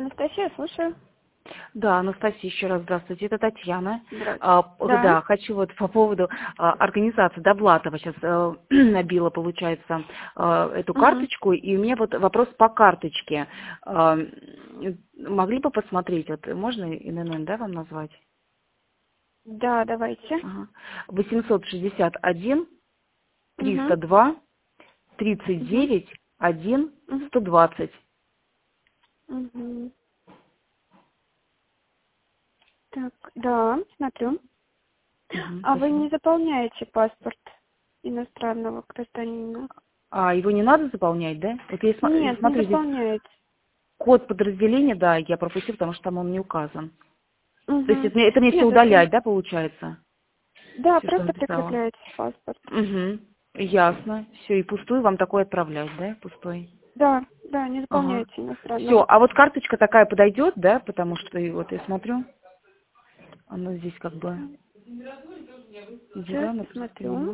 Анастасия, слушаю. Да, Анастасия, еще раз здравствуйте, это Татьяна. Да. Да, хочу вот по поводу организации Доблатова сейчас набила, получается, эту Угу. карточку, и у меня вот вопрос по карточке. Могли бы посмотреть, вот можно ИНН, да, вам назвать? Да, давайте. Ага. 861 Угу. 302 Угу. 39 1 Угу. 120. Угу. Так, да, смотрю. А вы Спасибо. не заполняете паспорт иностранного гражданина? А его не надо заполнять, да? Вот я Нет, не смотрю здесь заполняете. код подразделения, да, я пропустил, потому что там он не указан. То есть Угу. это мне все Нет, это... удалять, да, получается? Да, Все, что просто написала. прикрепляете паспорт. Угу. Ясно. Все, и пустую вам такой отправлять, да, пустой? Да, да, не Ага. заполняете Все, иностранного. а вот карточка такая подойдет, да, потому что вот я смотрю, она здесь как бы Сейчас дела, смотрю.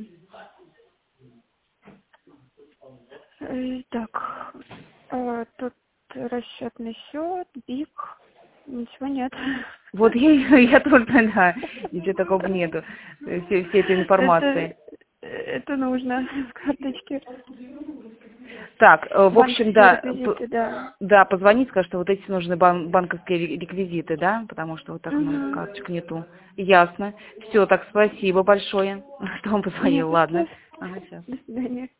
Так, тут расчетный счет, БИК, ничего нет. Вот я тоже, да, ничего такого нету, все этой информации. Это нужно в карточке. Так, в общем, Банковские да, реквизиты, да. да, позвонить, скажет, что вот эти нужны банковские реквизиты, да, потому что вот так много Угу. карточек нету. Ясно. Все, так, спасибо большое, что он Не позвонил, за ладно. что. Ага, сейчас. До свидания.